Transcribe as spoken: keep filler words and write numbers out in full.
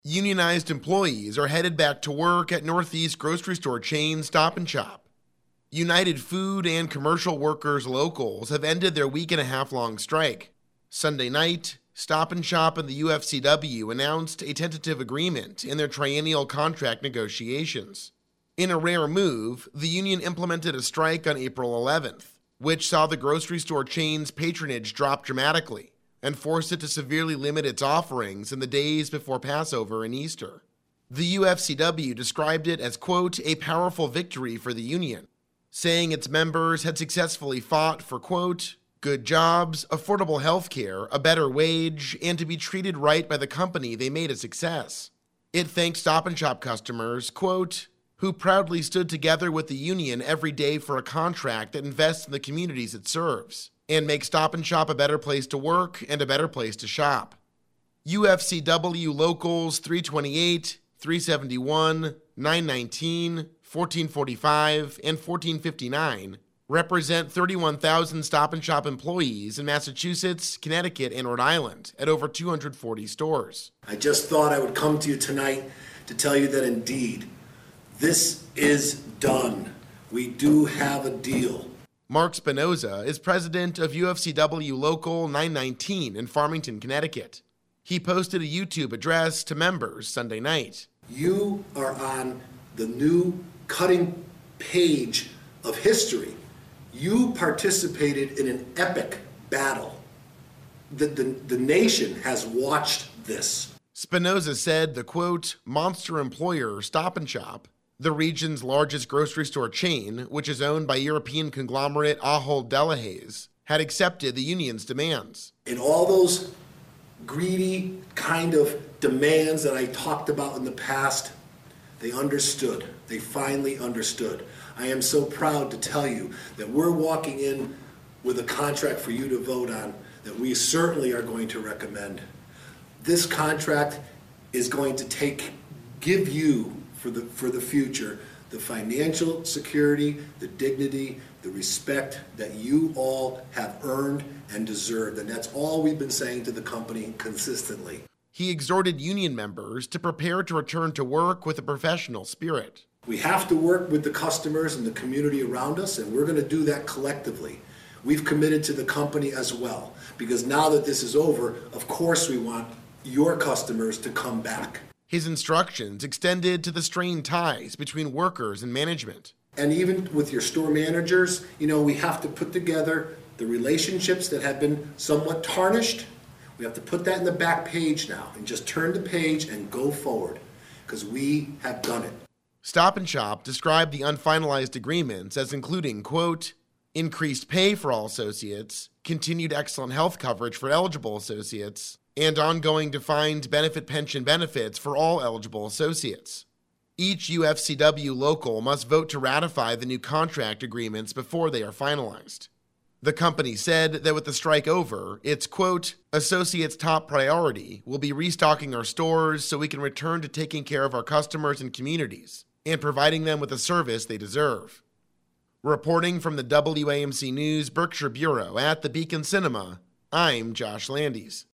Unionized employees are headed back to work at Northeast grocery store chain Stop and Shop. United Food and Commercial Workers Locals have ended their week and a half long strike. Sunday night, Stop and Shop and the U F C W announced a tentative agreement in their triennial contract negotiations. In a rare move, the union implemented a strike on April eleventh, which saw the grocery store chain's patronage drop dramatically and forced it to severely limit its offerings in the days before Passover and Easter. The U F C W described it as, quote, a powerful victory for the union, saying its members had successfully fought for, quote, good jobs, affordable health care, a better wage, and to be treated right by the company they made a success. It thanked Stop and Shop customers, quote, who proudly stood together with the union every day for a contract that invests in the communities it serves and makes Stop and Shop a better place to work and a better place to shop. U F C W locals three twenty-eight, three seventy-one, nine nineteen, fourteen forty-five, and fourteen fifty-nine represent thirty-one thousand Stop and Shop employees in Massachusetts, Connecticut, and Rhode Island at over two hundred forty stores. I just thought I would come to you tonight to tell you that indeed, this is done. We do have a deal. Mark Spinoza is president of U F C W Local nine nineteen in Farmington, Connecticut. He posted a YouTube address to members Sunday night. You are on the new cutting page of history. You participated in an epic battle. The, the, the nation has watched this. Spinoza said the, quote, monster employer Stop and Shop, the region's largest grocery store chain, which is owned by European conglomerate Ahold Delhaize, had accepted the union's demands. In all those greedy kind of demands that I talked about in the past, they understood. They finally understood. I am so proud to tell you that we're walking in with a contract for you to vote on that we certainly are going to recommend. This contract is going to take, give you for the for the future the financial security, the dignity, the respect that you all have earned and deserved. And that's all we've been saying to the company consistently. He exhorted union members to prepare to return to work with a professional spirit. We have to work with the customers and the community around us, and we're going to do that collectively. We've committed to the company as well, because now that this is over, of course we want your customers to come back. His instructions extended to the strained ties between workers and management. And even with your store managers, you know, we have to put together the relationships that have been somewhat tarnished. We have to put that in the back page now and just turn the page and go forward, because we have done it. Stop and Shop described the unfinalized agreements as including, quote, increased pay for all associates, continued excellent health coverage for eligible associates, and ongoing defined benefit pension benefits for all eligible associates. Each U F C W local must vote to ratify the new contract agreements before they are finalized. The company said that with the strike over, its, quote, associates' top priority will be restocking our stores so we can return to taking care of our customers and communities and providing them with a service they deserve. Reporting from the W A M C News Berkshire Bureau at the Beacon Cinema, I'm Josh Landis.